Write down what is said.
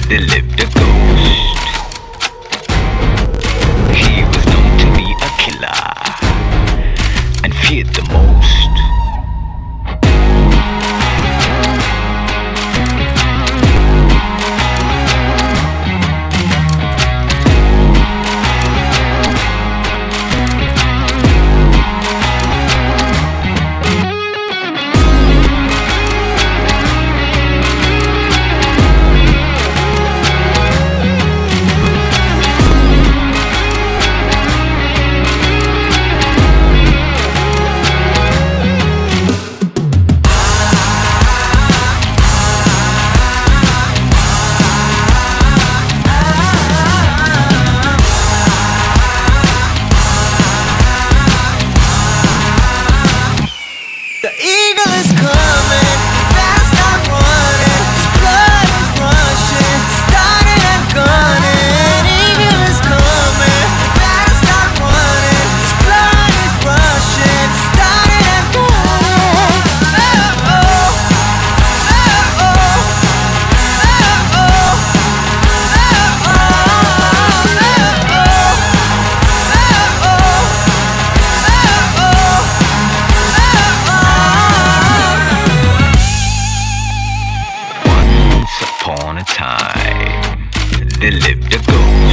there lived a ghost. He was known to be a killer and feared the most. The eagle is coming, fast I'm running, his blood is rushing, starting and gunning. Eagle is coming, fast I'm running, his blood is rushing, starting and gunning. Oh oh, oh oh, oh oh, oh Once upon a time, there lived a ghost.